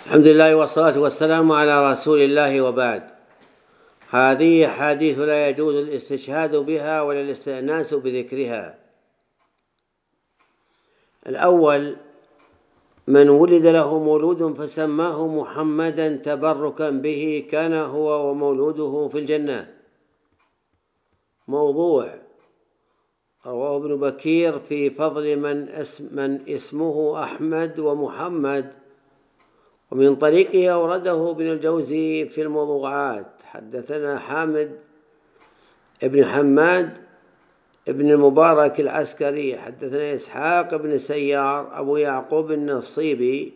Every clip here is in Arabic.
الحمد لله والصلاة والسلام على رسول الله، وبعد. هذه حديث لا يجوز الاستشهاد بها ولا الاستئناس بذكرها. الأول: من ولد له مولود فسماه محمدا تبركا به كان هو ومولوده في الجنة. موضوع رواه ابن بكير في فضل من اسمه أحمد ومحمد، ومن طريقه أورده ابن الجوزي في الموضوعات. حدثنا حامد ابن حماد ابن المبارك العسكري، حدثنا إسحاق بن سيار أبو يعقوب النصيبي،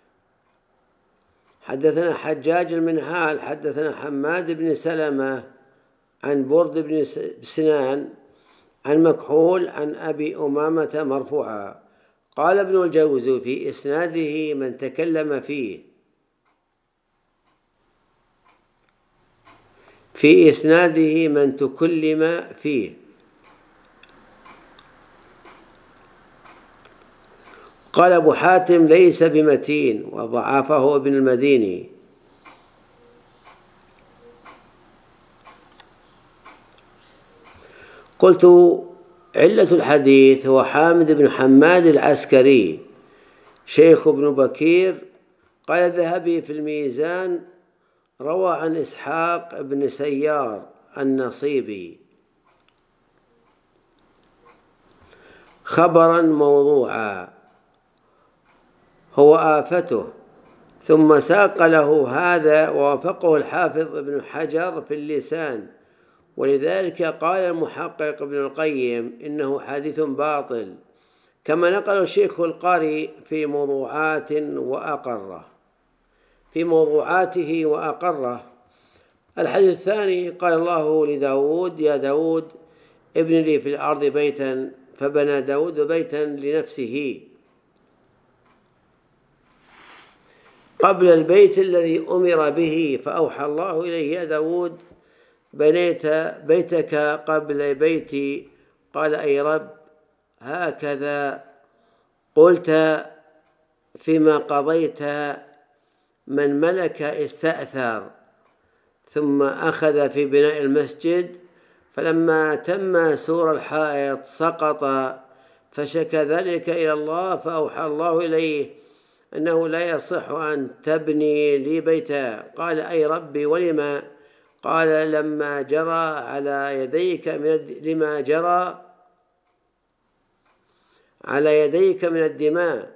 حدثنا حجاج المنهال، حدثنا حماد بن سلمة عن برد بن سنان عن مكحول عن أبي أمامة مرفوعا. قال ابن الجوزي: في إسناده من تكلم فيه، في إسناده من تكلم فيه. قال أبو حاتم: ليس بمتين، وضعفه ابن المديني. قلت: علة الحديث هو حامد بن حماد العسكري شيخ ابن بكير. قال الذهبي في الميزان: روى عن إسحاق بن سيار النصيبي خبرا موضوعا هو آفته، ثم ساق له هذا ووافقه الحافظ ابن حجر في اللسان. ولذلك قال المحقق ابن القيم: إنه حديث باطل، كما نقل الشيخ القاري في موضوعاته وأقره. الحديث الثاني: قال الله لداود: يا داود ابن لي في الأرض بيتا، فبنى داود بيتا لنفسه قبل البيت الذي أمر به، فأوحى الله إليه: يا داود بنيت بيتك قبل بيتي. قال: أي رب، هكذا قلت فيما قضيت من ملك استأثر. ثم أخذ في بناء المسجد، فلما تم سور الحائط سقط، فشكى ذلك إلى الله، فأوحى الله إليه أنه لا يصح أن تبني لي بيتا. قال: أي ربي، ولما؟ قال: لما جرى على يديك من الدماء.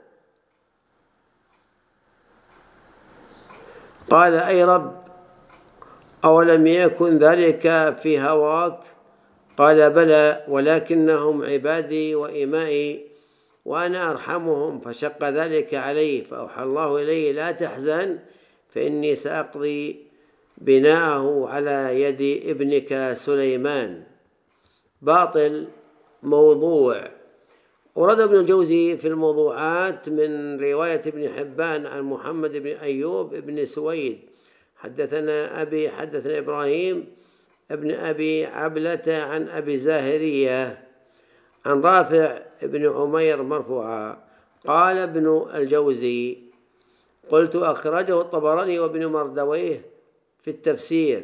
قال: أي رب، أولم يكن ذلك في هواك؟ قال: بلى، ولكنهم عبادي وإمائي وأنا أرحمهم. فشق ذلك عليه، فأوحى الله إليه: لا تحزن، فإني سأقضي بناءه على يد ابنك سليمان. باطل موضوع. ورد ابن الجوزي في الموضوعات من رواية ابن حبان عن محمد بن أيوب بن سويد، حدثنا إبراهيم ابن أبي عبلة عن أبي زاهرية عن رافع بن عمير مرفوعا. قال ابن الجوزي: قلت: أخرجه الطبراني وابن مردويه في التفسير،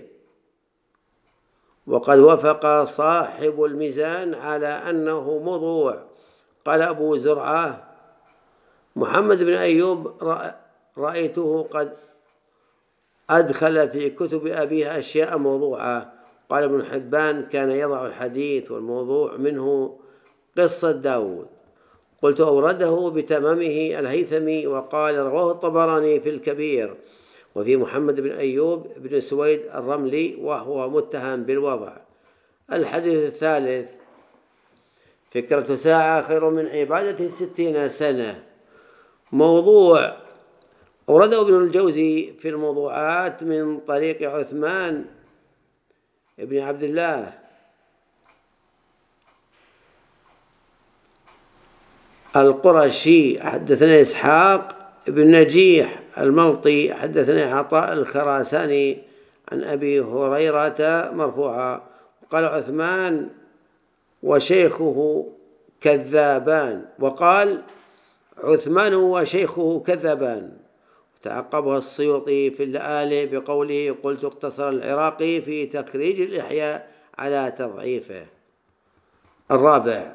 وقد وافق صاحب الميزان على أنه موضوع. قال أبو زرعة: محمد بن أيوب رأيته قد أدخل في كتب أبيه أشياء موضوعة. قال ابن حبان: كان يضع الحديث والموضوع منه قصة داود. قلت: أورده بتمامه الهيثمي، وقال: رواه الطبراني في الكبير، وفي محمد بن أيوب بن سويد الرملي، وهو متهم بالوضع. الحديث الثالث: فكرة ساعة خير من عبادة 60 سنة. موضوع. أورده ابن الجوزي في الموضوعات من طريق عثمان بن عبد الله القرشي، حدثنا إسحاق بن نجيح الملطي، حدثنا عطاء الخراساني عن أبي هريرة مرفوعا. قال عثمان وشيخه كذابان، وقال عثمان وشيخه كذبان. تعقبها السيوطي في اللآلئ بقوله: قلت اقتصر العراقي في تخريج الإحياء على تضعيفه. الرابع: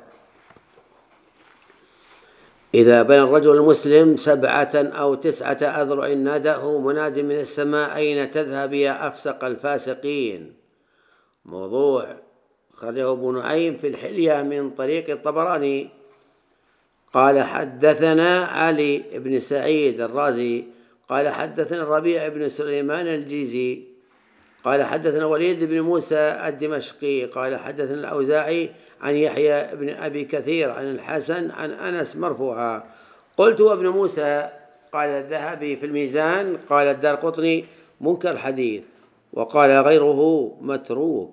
إذا بنى الرجل المسلم 7 أو 9 أذرع ناداه مناد من السماء: أين تذهب يا أفسق الفاسقين؟ موضوع. خرجه ابن نعيم في الحلية من طريق الطبراني قال: حدثنا علي بن سعيد الرازي قال: حدثنا الربيع بن سليمان الجيزي قال: حدثنا وليد بن موسى الدمشقي قال: حدثنا الأوزاعي عن يحيى بن أبي كثير عن الحسن عن أنس مرفوعا. قلت: وابن موسى؟ قال الذهبي في الميزان. قال الدارقطني: منكر الحديث. وقال غيره: متروك.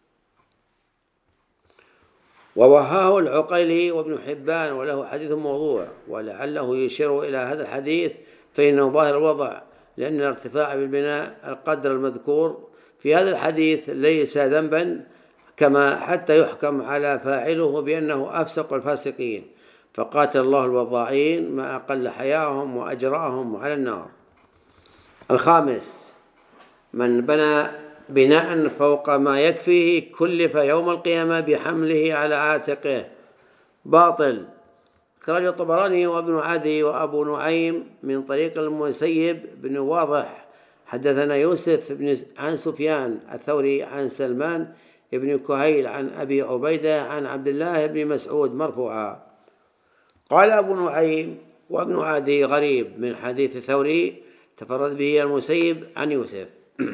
ووهاه العقيلي وابن حبان وله حديث موضوع، ولعله يشير إلى هذا الحديث فإنه ظاهر الوضع، لأن الارتفاع بالبناء القدر المذكور في هذا الحديث ليس ذنبا، كما حتى يحكم على فاعله بأنه أفسق الفاسقين، فقاتل الله الوضاعين ما أقل حياهم وأجرأهم على النار. الخامس: من بنى بناء فوق ما يكفيه كلف يوم القيامة بحمله على عاتقه. باطل. خرج الطبراني وابن عدي وأبو نعيم من طريق المسيب بن واضح حدثنا يوسف عن سفيان الثوري عن سلمان ابن كهيل عن أبي عبيدة عن عبد الله بن مسعود مرفوعا. قال أبو نعيم وابن عدي: غريب من حديث الثوري تفرد به المسيب عن يوسف.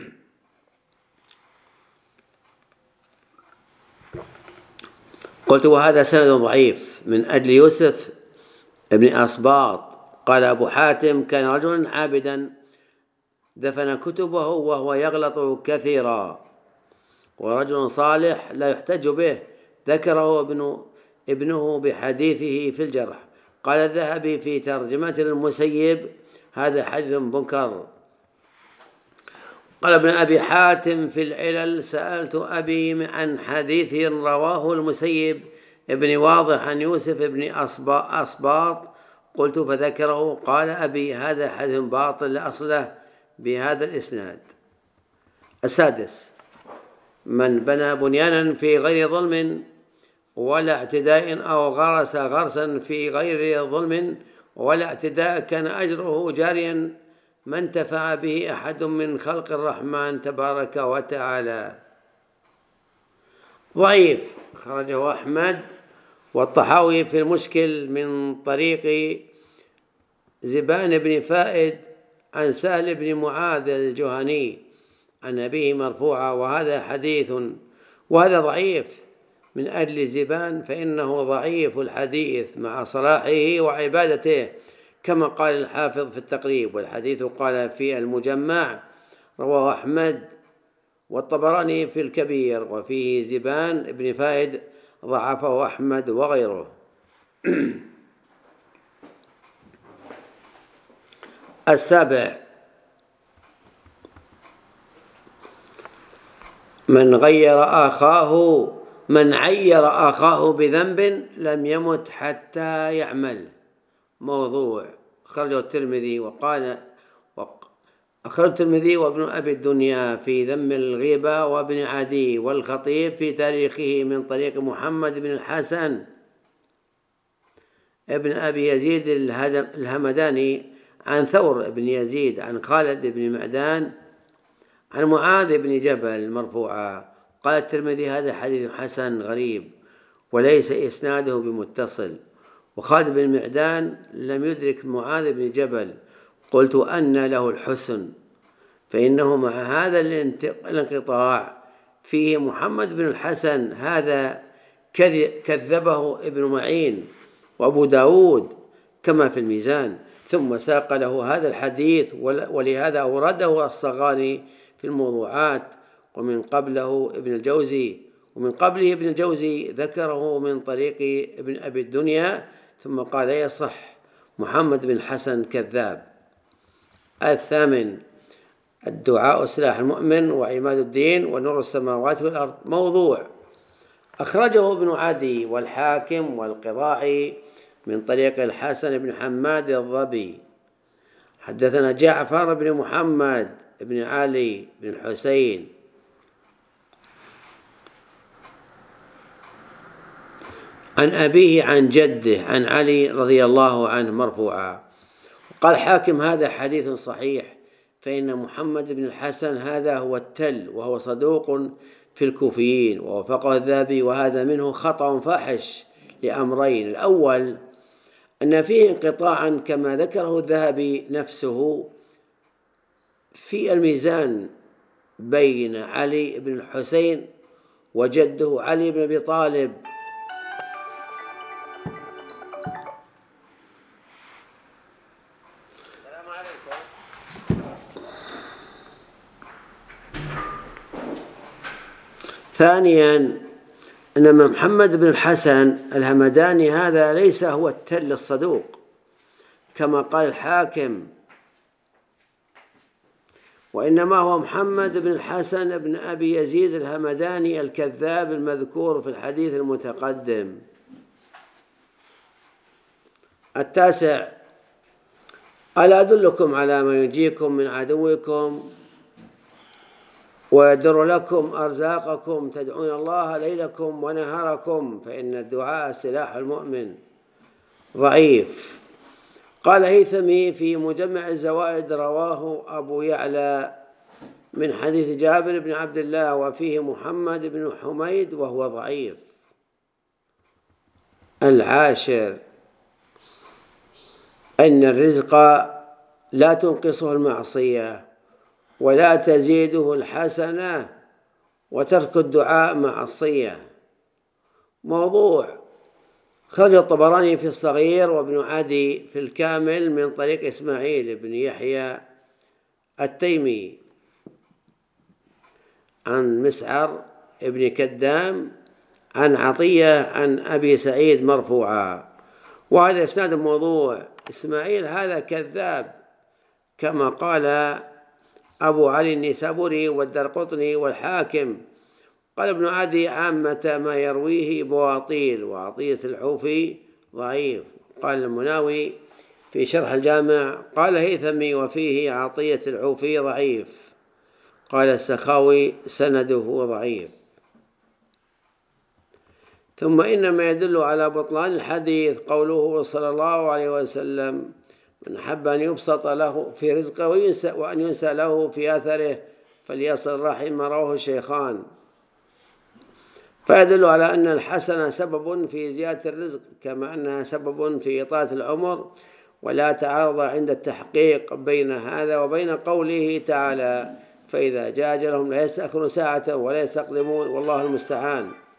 قلت: وهذا سند ضعيف من أجل يوسف ابن أصباط. قال أبو حاتم: كان رجلا عابدا دفن كتبه وهو يغلط كثيرا، ورجل صالح لا يحتج به، ذكره ابنه بحديثه في الجرح. قال الذهبي في ترجمة المسيب: هذا حديث منكر. قال ابن أبي حاتم في العلل: سألت أبي عن حديث رواه المسيب ابن واضح عن يوسف ابن أصباط، قلت فذكره. قال أبي: هذا حديث باطل لا أصل له بهذا الإسناد. السادس: من بنى بنيانا في غير ظلم ولا اعتداء أو غرس غرسا في غير ظلم ولا اعتداء كان أجره جاريا ما انتفع به أحد من خلق الرحمن تبارك وتعالى. ضعيف. خرجه أحمد والطحاوي في المشكل من طريق زبان بن فائد عن سهل بن معاذ الجهني عن أبيه مرفوعا، وهذا ضعيف من أجل زبان، فإنه ضعيف الحديث مع صلاحه وعبادته، كما قال الحافظ في التقريب. والحديث قال في المجمع رواه أحمد والطبراني في الكبير، وفيه زبان بن فائد ضعفه أحمد وغيره. السابع: من عير أخاه بذنب لم يمت حتى يعمل. موضوع. أخرجه الترمذي وابن أبي الدنيا في ذم الغيبة، وابن عدي والخطيب في تاريخه من طريق محمد بن الحسن ابن أبي يزيد الهمداني عن ثور بن يزيد عن خالد بن معدان عن معاذ بن جبل مرفوعا. قال الترمذي: هذا حديث حسن غريب وليس إسناده بمتصل، وخالد بن معدان لم يدرك معاذ بن جبل. قلت: أن له الحسن؟ فإنه مع هذا الانقطاع فيه محمد بن الحسن، هذا كذبه ابن معين وأبو داود كما في الميزان، ثم ساق له هذا الحديث، ولهذا أورده الصغاني في الموضوعات، ومن قبله ابن الجوزي ذكره من طريق ابن أبي الدنيا، ثم قال: يصح محمد بن الحسن كذاب. الثامن: الدعاء سلاح المؤمن وعماد الدين ونور السماوات والأرض. موضوع. أخرجه ابن عدي والحاكم والقضاعي من طريق الحسن بن حماد الضبي حدثنا جعفر بن محمد بن علي بن الحسين عن أبيه عن جده عن علي رضي الله عنه مرفوعا. قال حاكم هذا حديث صحيح، فإن محمد بن الحسن هذا هو التل، وهو صدوق في الكوفيين، ووافقه الذهبي، وهذا منه خطأ فاحش لأمرين: الأول أن فيه انقطاعا كما ذكره الذهبي نفسه في الميزان بين علي بن الحسين وجده علي بن أبي طالب. ثانيا أن محمد بن الحسن الهمداني هذا ليس هو التل الصدوق كما قال الحاكم، وإنما هو محمد بن الحسن بن أبي يزيد الهمداني الكذاب المذكور في الحديث المتقدم. التاسع: ألا أدلكم على ما ينجيكم من عدوكم ويدر لكم أرزاقكم، تدعون الله ليلكم ونهاركم، فإن الدعاء سلاح المؤمن. ضعيف. قال هيثمي في مجمع الزوائد: رواه أبو يعلى من حديث جابر بن عبد الله، وفيه محمد بن حميد وهو ضعيف. العاشر: أن الرزق لا تنقصه المعصية ولا تزيده الحسنة، وترك الدعاء معصية. موضوع. خرج الطبراني في الصغير وابن عدي في الكامل من طريق إسماعيل بن يحيى التيمي عن مسعر ابن كدام عن عطية عن أبي سعيد مرفوعا، وهذا إسناد موضوع. إسماعيل هذا كذاب كما قال أبو علي النيسابوري والدرقطني والحاكم. قال ابن عدي: عامة ما يرويه بواطيل، وعطية الحوفي ضعيف. قال المناوي في شرح الجامع: قال هيثمي وفيه عطية الحوفي ضعيف. قال السخاوي: سنده ضعيف. ثم إنما يدل على بطلان الحديث قوله صلى الله عليه وسلم: من أحب أن يبسط له في رزقه وأن ينسى له في أثره فليصل رحمه، رواه الشيخان. فيدل على أن الحسنة سبب في زيادة الرزق، كما أنها سبب في إطالة العمر، ولا تعارض عند التحقيق بين هذا وبين قوله تعالى: فإذا جاء أجلهم لا يستأخرون ساعة ولا يستقدمون، والله المستعان.